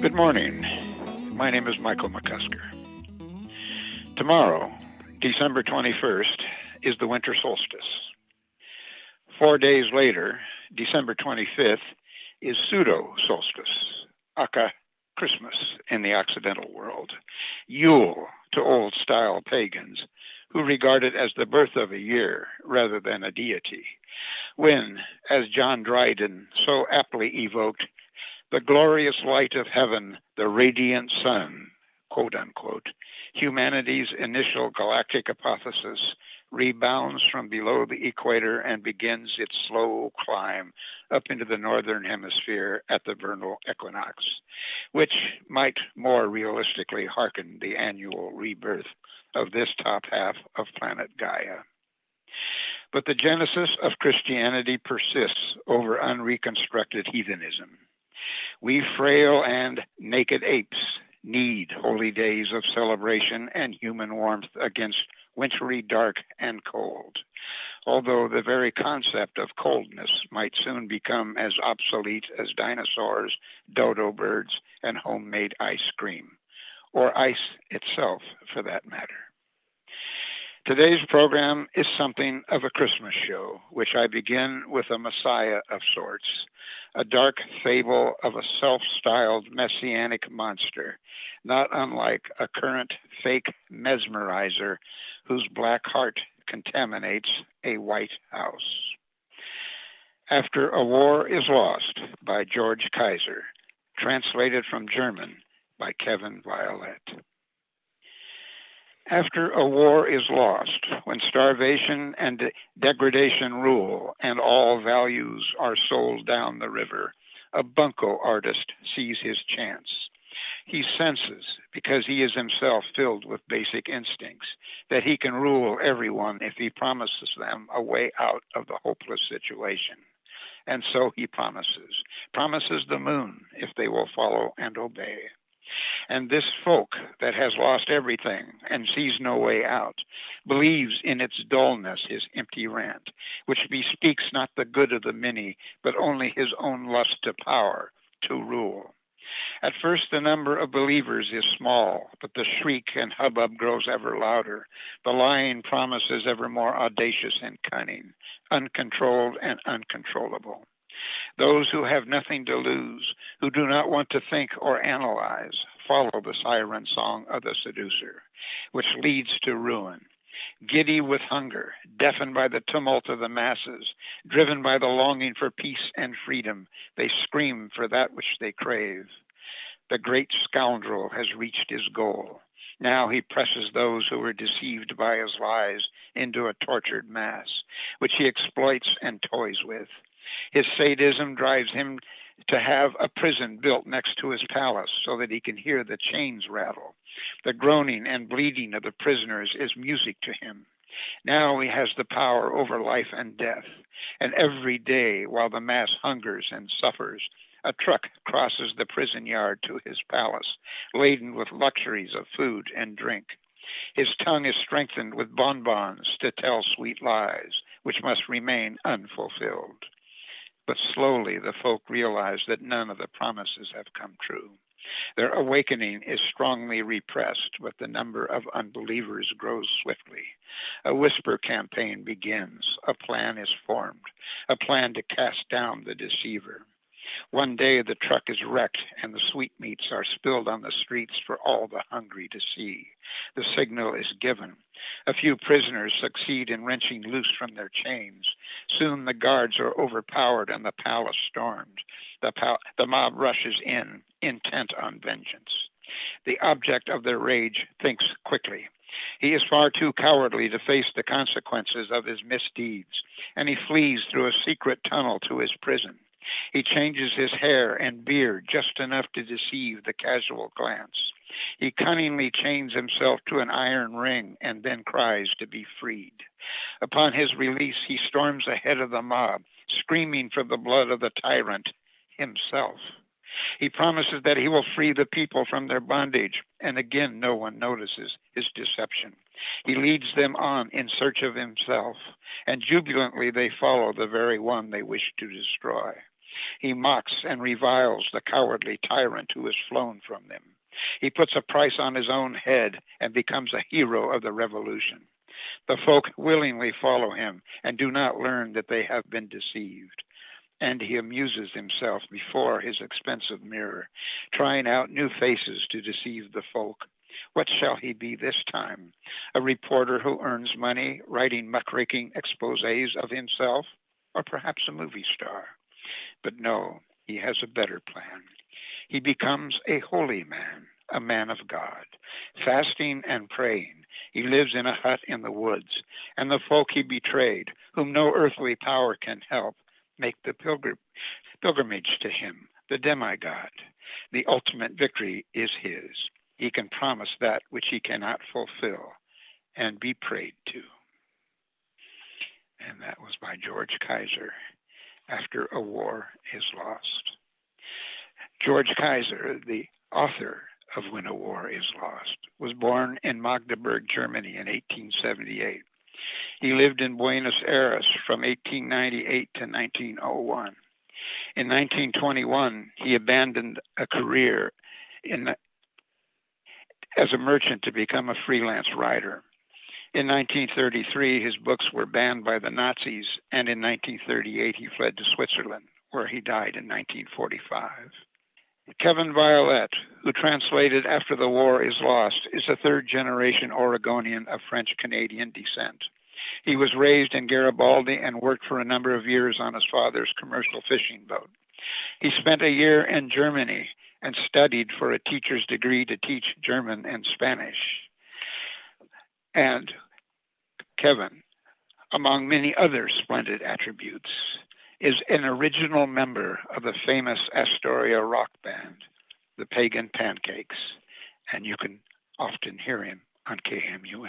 Good morning. My name is Michael McCusker. Tomorrow, December 21st, is the winter solstice. 4 days later, December 25th, is pseudo solstice, aka Christmas in the Occidental world, Yule to old style pagans who regard it as the birth of a year rather than a deity, when, as John Dryden so aptly evoked, the glorious light of heaven, the radiant sun, quote unquote, humanity's initial galactic hypothesis rebounds from below the equator and begins its slow climb up into the northern hemisphere at the vernal equinox, which might more realistically hearken the annual rebirth of this top half of planet Gaia. But the genesis of Christianity persists over unreconstructed heathenism. We frail and naked apes need holy days of celebration and human warmth against wintry dark and cold, although the very concept of coldness might soon become as obsolete as dinosaurs, dodo birds, and homemade ice cream, or ice itself for that matter. Today's program is something of a Christmas show, which I begin with a messiah of sorts, a dark fable of a self-styled messianic monster, not unlike a current fake mesmerizer whose black heart contaminates a White House. After a War is Lost by George Kaiser, translated from German by Kevin Violet. After a war is lost, when starvation and degradation rule and all values are sold down the river, a bunco artist sees his chance. He senses, because he is himself filled with basic instincts, that he can rule everyone if he promises them a way out of the hopeless situation. And so he promises the moon if they will follow and obey. And this folk that has lost everything and sees no way out believes in its dullness his empty rant, which bespeaks not the good of the many, but only his own lust to power, to rule. At first the number of believers is small, but the shriek and hubbub grows ever louder, the lying promises ever more audacious and cunning, uncontrolled and uncontrollable. Those who have nothing to lose, who do not want to think or analyze, follow the siren song of the seducer, which leads to ruin. Giddy with hunger, deafened by the tumult of the masses, driven by the longing for peace and freedom, they scream for that which they crave. The great scoundrel has reached his goal. Now he presses those who were deceived by his lies into a tortured mass, which he exploits and toys with. His sadism drives him to have a prison built next to his palace so that he can hear the chains rattle. The groaning and bleeding of the prisoners is music to him. Now he has the power over life and death. And every day, while the mass hungers and suffers, a truck crosses the prison yard to his palace, laden with luxuries of food and drink. His tongue is strengthened with bonbons to tell sweet lies, which must remain unfulfilled. But slowly the folk realize that none of the promises have come true. Their awakening is strongly repressed, but the number of unbelievers grows swiftly. A whisper campaign begins. A plan is formed, a plan to cast down the deceiver. One day the truck is wrecked and the sweetmeats are spilled on the streets for all the hungry to see. The signal is given. A few prisoners succeed in wrenching loose from their chains. Soon the guards are overpowered and the palace stormed. The mob rushes in, intent on vengeance. The object of their rage thinks quickly. He is far too cowardly to face the consequences of his misdeeds, and he flees through a secret tunnel to his prison. He changes his hair and beard just enough to deceive the casual glance. He cunningly chains himself to an iron ring and then cries to be freed. Upon his release, he storms ahead of the mob, screaming for the blood of the tyrant himself. He promises that he will free the people from their bondage, and again no one notices his deception. He leads them on in search of himself, and jubilantly they follow the very one they wish to destroy. He mocks and reviles the cowardly tyrant who has flown from them. He puts a price on his own head and becomes a hero of the revolution. The folk willingly follow him and do not learn that they have been deceived. And he amuses himself before his expensive mirror, trying out new faces to deceive the folk. What shall he be this time? A reporter who earns money writing muckraking exposés of himself? Or perhaps a movie star? But no, he has a better plan. He becomes a holy man, a man of God, fasting and praying. He lives in a hut in the woods, and the folk he betrayed, whom no earthly power can help, make the pilgrimage to him, the demigod. The ultimate victory is his. He can promise that which he cannot fulfill and be prayed to. And that was by George Kaiser, After a War is Lost. George Kaiser, the author of When a War is Lost, was born in Magdeburg, Germany in 1878. He lived in Buenos Aires from 1898 to 1901. In 1921, he abandoned a career as a merchant to become a freelance writer. In 1933, his books were banned by the Nazis, and in 1938, he fled to Switzerland, where he died in 1945. Kevin Violet, who translated After the War is Lost, is a third-generation Oregonian of French-Canadian descent. He was raised in Garibaldi and worked for a number of years on his father's commercial fishing boat. He spent a year in Germany and studied for a teacher's degree to teach German and Spanish. And Kevin, among many other splendid attributes, is an original member of the famous Astoria rock band, the Pagan Pancakes, and you can often hear him on KMUN.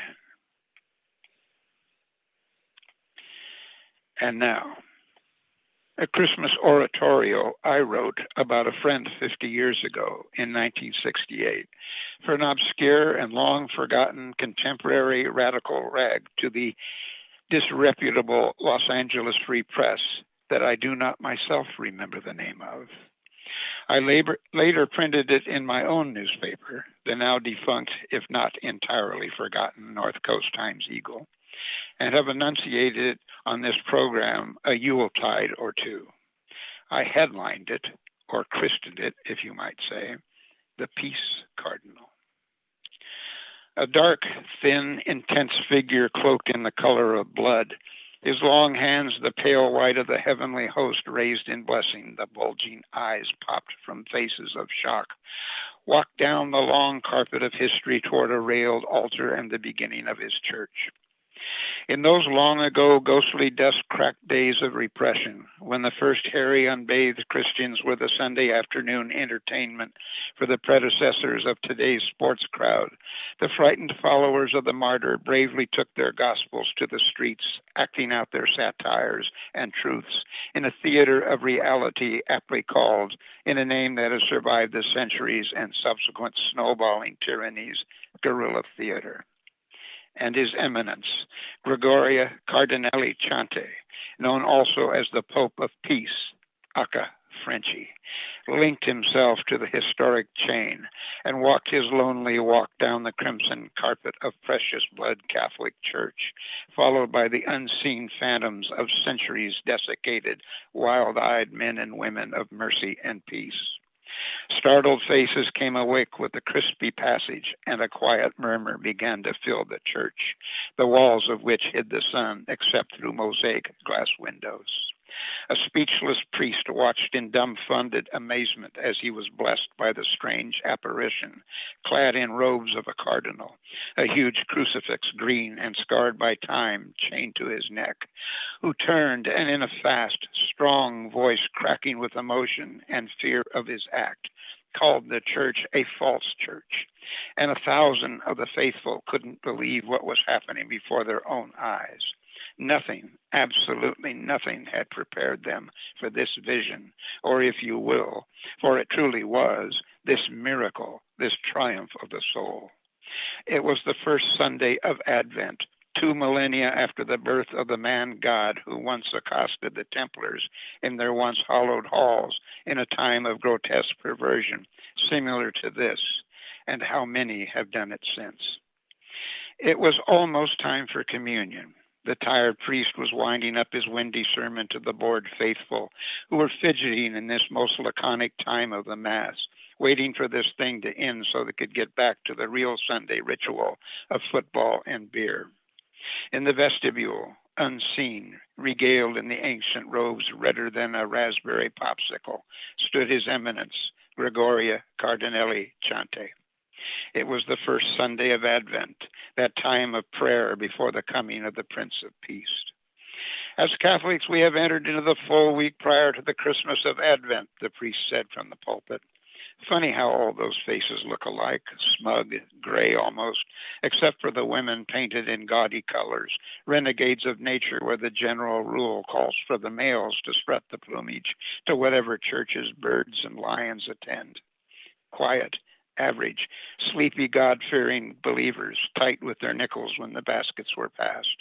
And now, a Christmas oratorio I wrote about a friend 50 years ago in 1968 for an obscure and long-forgotten contemporary radical rag to the disreputable Los Angeles Free Press that I do not myself remember the name of. I later printed it in my own newspaper, the now defunct, if not entirely forgotten, North Coast Times-Eagle, and have enunciated it on this program a Yuletide or two. I headlined it, or christened it, if you might say, The Peace Cardinal. A dark, thin, intense figure cloaked in the color of blood, his long hands the pale white of the heavenly host raised in blessing, the bulging eyes popped from faces of shock, walked down the long carpet of history toward a railed altar and the beginning of his church. In those long ago ghostly dust-cracked days of repression, when the first hairy unbathed Christians were the Sunday afternoon entertainment for the predecessors of today's sports crowd, the frightened followers of the martyr bravely took their gospels to the streets, acting out their satires and truths in a theater of reality aptly called, in a name that has survived the centuries and subsequent snowballing tyrannies, guerrilla theater. And His Eminence, Gregorio Cardinale Chante, known also as the Pope of Peace, aka Frenchy, linked himself to the historic chain and walked his lonely walk down the crimson carpet of precious blood Catholic Church, followed by the unseen phantoms of centuries desiccated, wild-eyed men and women of mercy and peace. Startled faces came awake with the crispy passage, and a quiet murmur began to fill the church, the walls of which hid the sun except through mosaic glass windows. A speechless priest watched in dumbfounded amazement as he was blessed by the strange apparition, clad in robes of a cardinal, a huge crucifix green and scarred by time chained to his neck, who turned and in a fast, strong voice cracking with emotion and fear of his act, called the church a false church, and 1,000 of the faithful couldn't believe what was happening before their own eyes. Nothing, absolutely nothing had prepared them for this vision, or if you will, for it truly was, this miracle, this triumph of the soul. It was the first Sunday of Advent, 2 millennia after the birth of the man God who once accosted the Templars in their once hallowed halls in a time of grotesque perversion, similar to this, and how many have done it since. It was almost time for communion. The tired priest was winding up his windy sermon to the bored faithful, who were fidgeting in this most laconic time of the Mass, waiting for this thing to end so they could get back to the real Sunday ritual of football and beer. In the vestibule, unseen, regaled in the ancient robes redder than a raspberry popsicle, stood His Eminence, Gregoria Cardinelli Chante. It was the first Sunday of Advent, that time of prayer before the coming of the Prince of Peace. As Catholics, we have entered into the full week prior to the Christmas of Advent, the priest said from the pulpit. Funny how all those faces look alike, smug, gray almost, except for the women painted in gaudy colors, renegades of nature where the general rule calls for the males to strut the plumage to whatever churches birds and lions attend. Quiet, average, sleepy, God-fearing believers, tight with their nickels when the baskets were passed.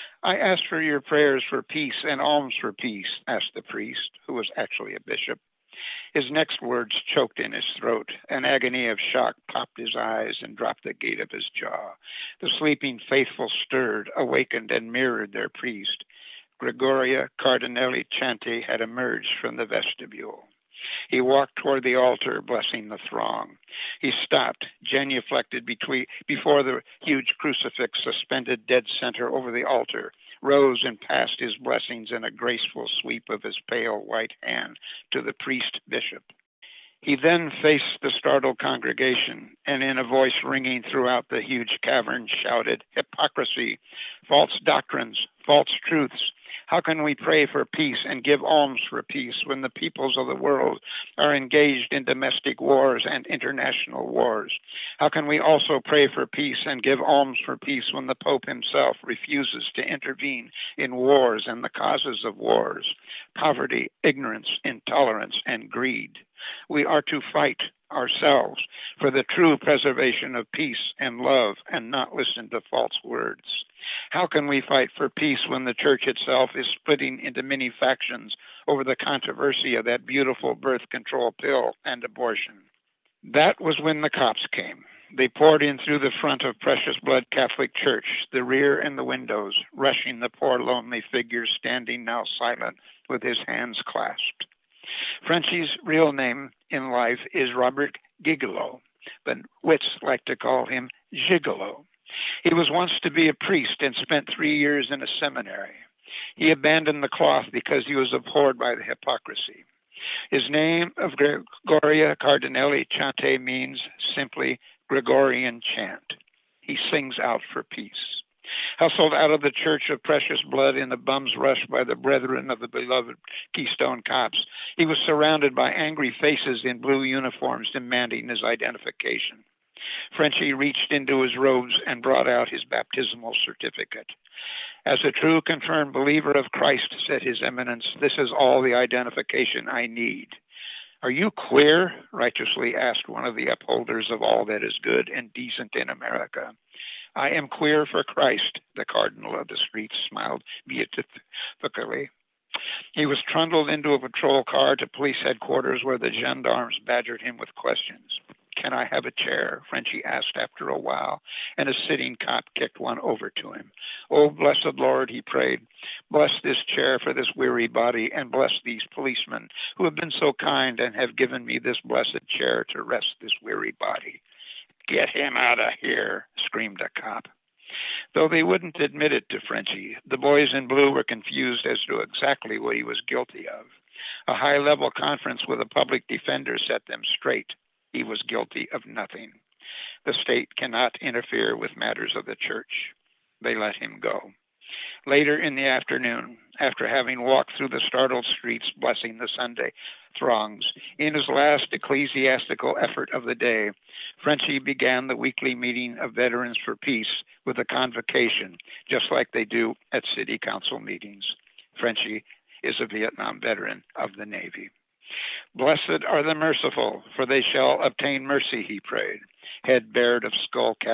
I ask for your prayers for peace and alms for peace, asked the priest, who was actually a bishop. His next words choked in his throat. An agony of shock popped his eyes and dropped the gate of his jaw. The sleeping faithful stirred, awakened, and mirrored their priest. Gregoria Cardinelli Chante had emerged from the vestibule. He walked toward the altar, blessing the throng. He stopped, genuflected before the huge crucifix suspended dead center over the altar, rose and passed his blessings in a graceful sweep of his pale white hand to the priest bishop. He then faced the startled congregation and in a voice ringing throughout the huge cavern shouted, "Hypocrisy, false doctrines, false truths. How can we pray for peace and give alms for peace when the peoples of the world are engaged in domestic wars and international wars? How can we also pray for peace and give alms for peace when the Pope himself refuses to intervene in wars and the causes of wars? Poverty, ignorance, intolerance, and greed. We are to fight ourselves for the true preservation of peace and love and not listen to false words. How can we fight for peace when the church itself is splitting into many factions over the controversy of that beautiful birth control pill and abortion?" That was when the cops came. They poured in through the front of Precious Blood Catholic Church, the rear and the windows, rushing the poor lonely figure standing now silent with his hands clasped. Frenchie's real name in life is Robert Gigolo, but wits like to call him Gigolo. He was once to be a priest and spent 3 years in a seminary. He abandoned the cloth because he was abhorred by the hypocrisy. His name of Gregoria Cardinelli Chante means simply Gregorian chant. He sings out for peace. Hustled out of the Church of Precious Blood in a bum's rush by the brethren of the beloved Keystone Cops, he was surrounded by angry faces in blue uniforms demanding his identification. Frenchie reached into his robes and brought out his baptismal certificate. "As a true confirmed believer of Christ," said His Eminence, "this is all the identification I need." "Are you queer?" righteously asked one of the upholders of all that is good and decent in America. "I am queer for Christ," the Cardinal of the Streets smiled beatifically. He was trundled into a patrol car to police headquarters where the gendarmes badgered him with questions. "Can I have a chair?" Frenchie asked after a while, and a sitting cop kicked one over to him. "Oh, blessed Lord," he prayed, "bless this chair for this weary body, and bless these policemen who have been so kind and have given me this blessed chair to rest this weary body." "Get him out of here," screamed a cop. Though they wouldn't admit it to Frenchie, the boys in blue were confused as to exactly what he was guilty of. A high-level conference with a public defender set them straight. He was guilty of nothing. The state cannot interfere with matters of the church. They let him go. Later in the afternoon, after having walked through the startled streets blessing the Sunday throngs, in his last ecclesiastical effort of the day, Frenchie began the weekly meeting of Veterans for Peace with a convocation, just like they do at city council meetings. Frenchie is a Vietnam veteran of the Navy. "Blessed are the merciful, for they shall obtain mercy," he prayed, head bared of skull cap,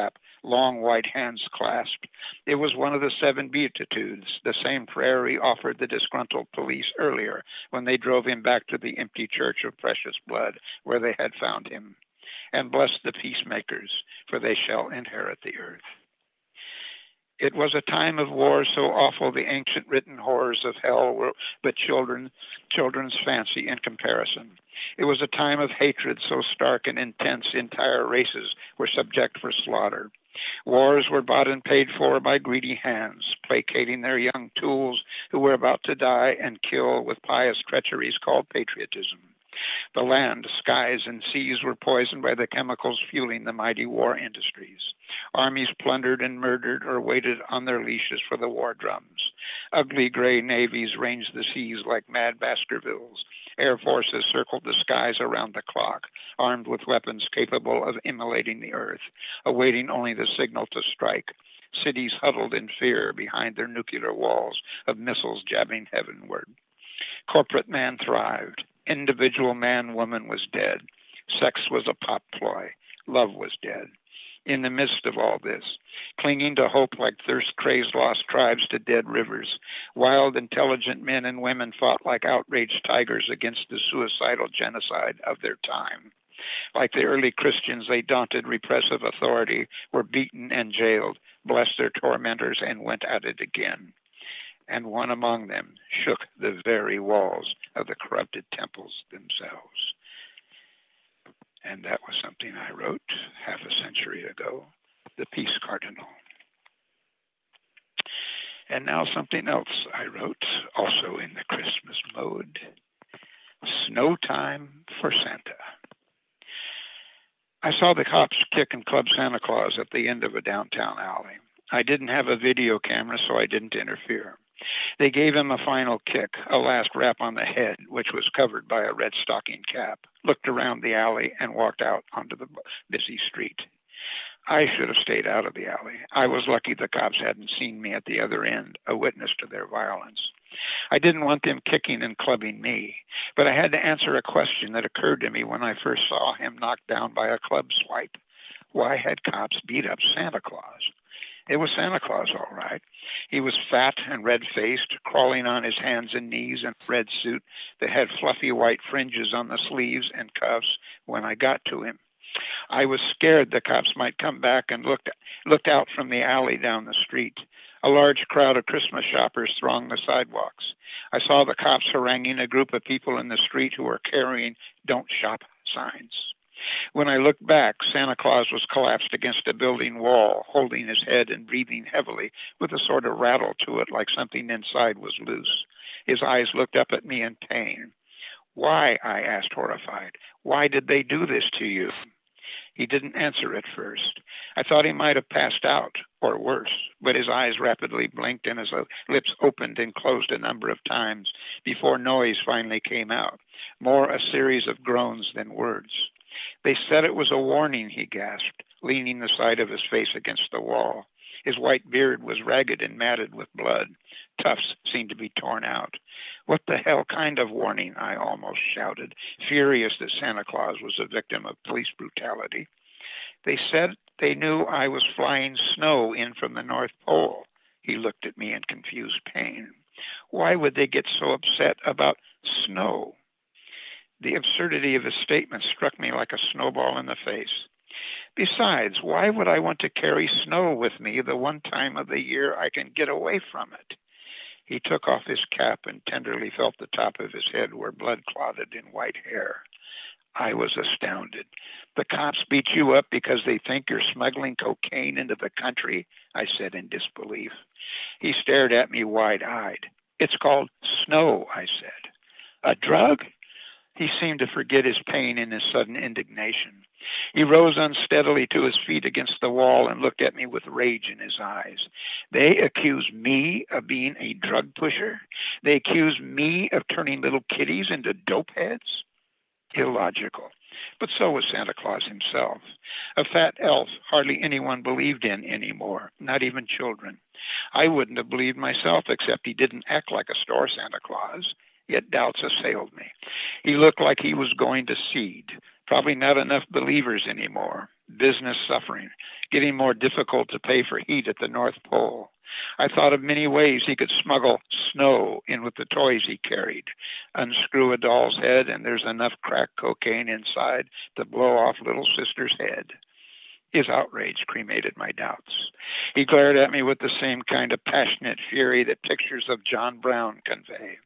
long white hands clasped. It was one of the 7 Beatitudes, the same prayer he offered the disgruntled police earlier when they drove him back to the empty church of precious blood where they had found him. And bless the peacemakers, for they shall inherit the earth. It was a time of war so awful the ancient written horrors of hell were but children's fancy in comparison. It was a time of hatred so stark and intense entire races were subject for slaughter. Wars were bought and paid for by greedy hands, placating their young tools who were about to die and kill with pious treacheries called patriotism. The land, skies, and seas were poisoned by the chemicals fueling the mighty war industries. Armies plundered and murdered or waited on their leashes for the war drums. Ugly gray navies ranged the seas like mad Baskervilles. Air forces circled the skies around the clock, armed with weapons capable of immolating the earth, awaiting only the signal to strike. Cities huddled in fear behind their nuclear walls of missiles jabbing heavenward. Corporate man thrived. Individual man-woman was dead. Sex was a pop ploy. Love was dead. In the midst of all this, clinging to hope like thirst-crazed lost tribes to dead rivers, wild, intelligent men and women fought like outraged tigers against the suicidal genocide of their time. Like the early Christians, they daunted repressive authority, were beaten and jailed, blessed their tormentors, and went at it again. And one among them shook the very walls of the corrupted temples themselves. And that was something I wrote half a century ago, The Peace Cardinal. And now something else I wrote, also in the Christmas mode, Snow Time for Santa. I saw the cops kick and club Santa Claus at the end of a downtown alley. I didn't have a video camera, so I didn't interfere. They gave him a final kick, a last rap on the head, which was covered by a red stocking cap, looked around the alley, and walked out onto the busy street. I should have stayed out of the alley. I was lucky the cops hadn't seen me at the other end, a witness to their violence. I didn't want them kicking and clubbing me, but I had to answer a question that occurred to me when I first saw him knocked down by a club swipe. Why had cops beat up Santa Claus? It was Santa Claus, all right. He was fat and red-faced, crawling on his hands and knees in a red suit that had fluffy white fringes on the sleeves and cuffs when I got to him. I was scared the cops might come back and looked out from the alley down the street. A large crowd of Christmas shoppers thronged the sidewalks. I saw the cops haranguing a group of people in the street who were carrying "Don't Shop" signs. When I looked back, Santa Claus was collapsed against a building wall, holding his head and breathing heavily, with a sort of rattle to it like something inside was loose. His eyes looked up at me in pain. "Why?" I asked, horrified. "Why did they do this to you?" He didn't answer at first. I thought he might have passed out, or worse, but his eyes rapidly blinked and his lips opened and closed a number of times before noise finally came out, more a series of groans than words. "They said it was a warning," he gasped, leaning the side of his face against the wall. His white beard was ragged and matted with blood. Tufts seemed to be torn out. "What the hell kind of warning?" I almost shouted, furious that Santa Claus was a victim of police brutality. "They said they knew I was flying snow in from the North Pole." He looked at me in confused pain. "Why would they get so upset about snow?" The absurdity of his statement struck me like a snowball in the face. "Besides, why would I want to carry snow with me the one time of the year I can get away from it?" He took off his cap and tenderly felt the top of his head where blood clotted in white hair. I was astounded. "The cops beat you up because they think you're smuggling cocaine into the country?" I said in disbelief. He stared at me wide-eyed. "It's called snow," I said. "A drug?" He seemed to forget his pain in his sudden indignation. He rose unsteadily to his feet against the wall and looked at me with rage in his eyes. "They accuse me of being a drug pusher? They accuse me of turning little kiddies into dope heads?" Illogical. But so was Santa Claus himself. A fat elf hardly anyone believed in anymore, not even children. I wouldn't have believed myself, except he didn't act like a store Santa Claus. Yet doubts assailed me. He looked like he was going to cede. Probably not enough believers anymore. Business suffering. getting more difficult to pay for heat at the North Pole. I thought of many ways he could smuggle snow in with the toys he carried. Unscrew a doll's head, and there's enough crack cocaine inside to blow off little sister's head. His outrage cremated my doubts. He glared at me with the same kind of passionate fury that pictures of John Brown convey.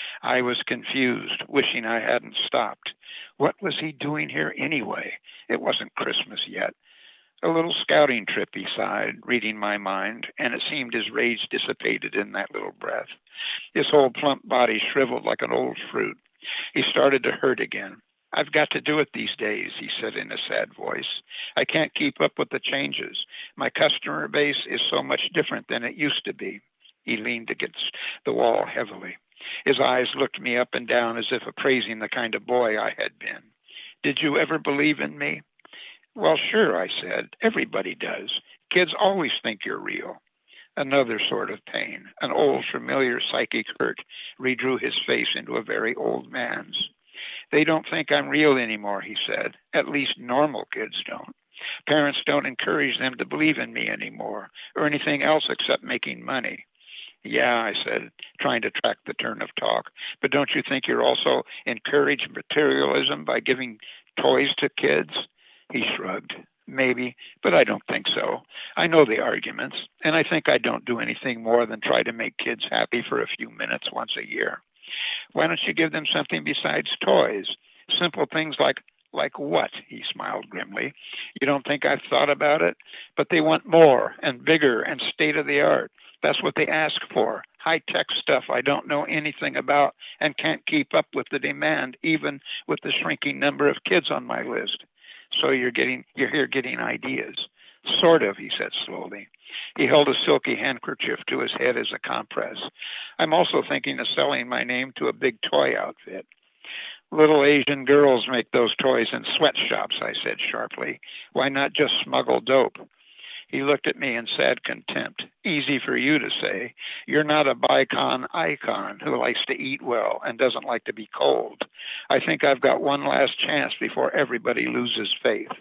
I was confused, wishing I hadn't stopped. What was he doing here anyway? It wasn't Christmas yet. A little scouting trip, he sighed, reading my mind, and it seemed his rage dissipated in that little breath. His whole plump body shriveled like an old fruit. He started to hurt again. I've got to do it these days, he said in a sad voice. I can't keep up with the changes. My customer base is so much different than it used to be. He leaned against the wall heavily. His eyes looked me up and down as if appraising the kind of boy I had been. Did you ever believe in me? Well, sure, I said. Everybody does. Kids always think you're real. Another sort of pain, an old familiar psychic hurt, redrew his face into a very old man's. They don't think I'm real anymore, he said. At least normal kids don't. Parents don't encourage them to believe in me anymore, or anything else except making money. Yeah, I said, trying to track the turn of talk. But don't you think you're also encouraging materialism by giving toys to kids? He shrugged. Maybe, but I don't think so. I know the arguments, and I think I don't do anything more than try to make kids happy for a few minutes once a year. Why don't you give them something besides toys? Simple things like what? He smiled grimly. You don't think I've thought about it? But they want more and bigger and state of the art. That's what they ask for. High-tech stuff I don't know anything about and can't keep up with the demand, even with the shrinking number of kids on my list. So you're here getting ideas. Sort of, he said slowly. He held a silky handkerchief to his head as a compress. I'm also thinking of selling my name to a big toy outfit. Little Asian girls make those toys in sweatshops, I said sharply. Why not just smuggle dope? He looked at me in sad contempt. Easy for you to say. You're not a bicon icon who likes to eat well and doesn't like to be cold. I think I've got one last chance before everybody loses faith.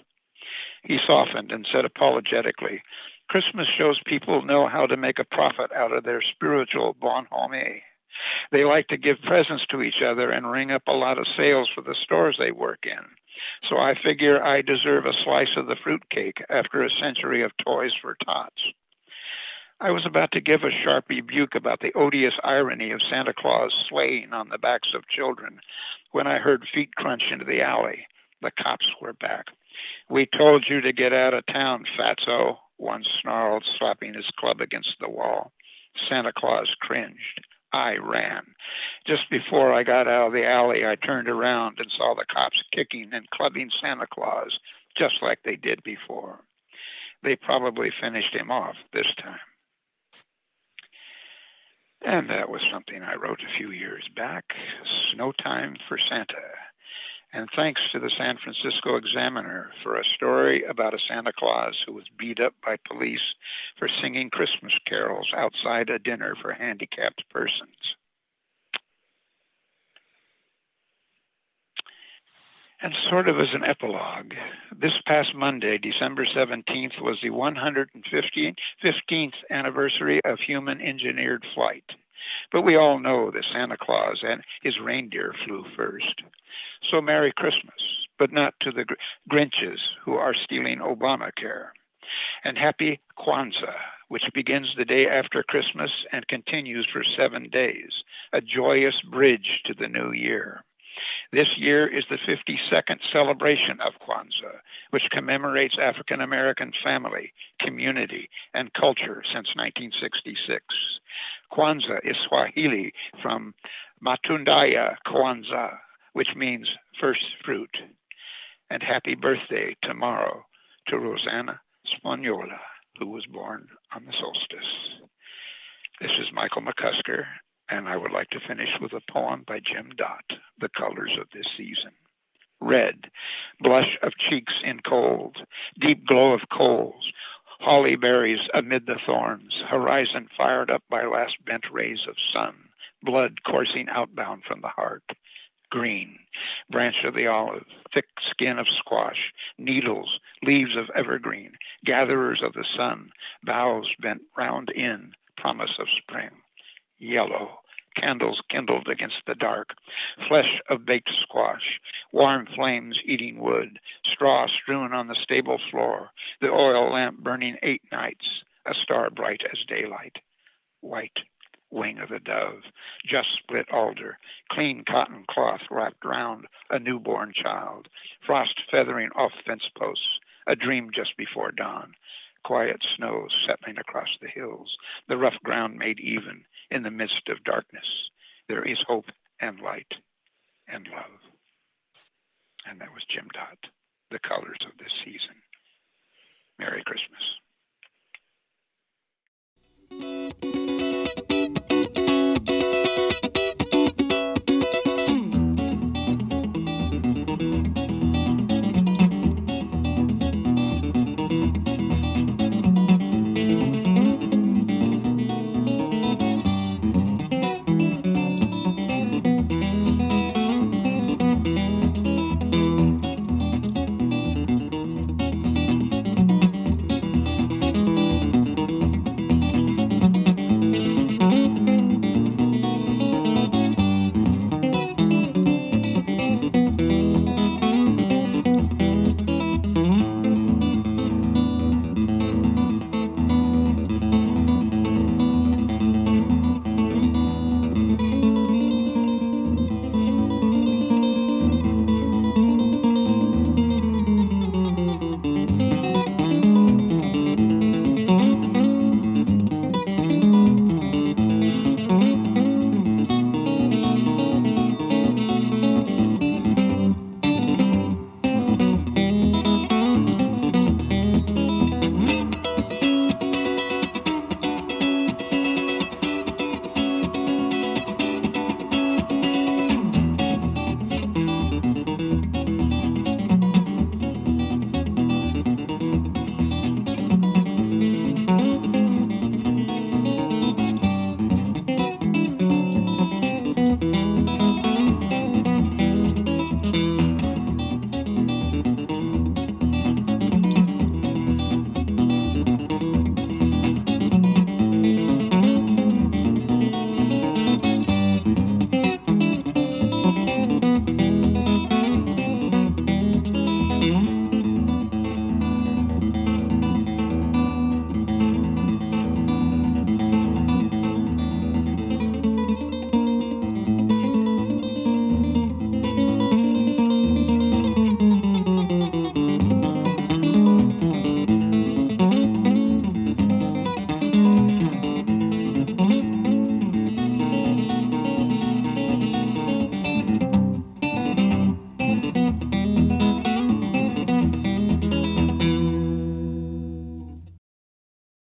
He softened and said apologetically, Christmas shows people know how to make a profit out of their spiritual bonhomie. They like to give presents to each other and ring up a lot of sales for the stores they work in. So I figure I deserve a slice of the fruitcake after a century of toys for tots. I was about to give a sharp rebuke about the odious irony of Santa Claus swaying on the backs of children when I heard feet crunch into the alley. The cops were back. We told you to get out of town, fatso, one snarled, slapping his club against the wall. Santa Claus cringed. I ran. Just before I got out of the alley, I turned around and saw the cops kicking and clubbing Santa Claus, just like they did before. They probably finished him off this time. And that was something I wrote a few years back, Snow Time for Santa. And thanks to the San Francisco Examiner for a story about a Santa Claus who was beat up by police for singing Christmas carols outside a dinner for handicapped persons. And sort of as an epilogue, this past Monday, December 17th, was the 115th anniversary of human-engineered flight. But we all know that Santa Claus and his reindeer flew first. So Merry Christmas, but not to the Grinches who are stealing Obamacare. And Happy Kwanzaa, which begins the day after Christmas and continues for 7 days, a joyous bridge to the new year. This year is the 52nd celebration of Kwanzaa, which commemorates African American family, community, and culture since 1966. Kwanzaa is Swahili from Matundaya Kwanzaa, which means first fruit. And happy birthday tomorrow to Rosanna Spagnola, who was born on the solstice. This is Michael McCusker, and I would like to finish with a poem by Jim Dott, The Colors of This Season. Red, blush of cheeks in cold, deep glow of coals, holly berries amid the thorns, horizon fired up by last bent rays of sun, blood coursing outbound from the heart. green, branch of the olive, thick skin of squash, needles, leaves of evergreen, gatherers of the sun, boughs bent round in, promise of spring. Yellow, candles kindled against the dark, flesh of baked squash, warm flames eating wood, straw strewn on the stable floor, the oil lamp burning 8 nights, a star bright as daylight. White, wing of a dove, just split alder, clean cotton cloth wrapped round a newborn child, frost feathering off fence posts, a dream just before dawn, quiet snow settling across the hills, the rough ground made even in the midst of darkness. There is hope and light and love. And that was Jim Dodd, The Colors of This Season. Merry Christmas.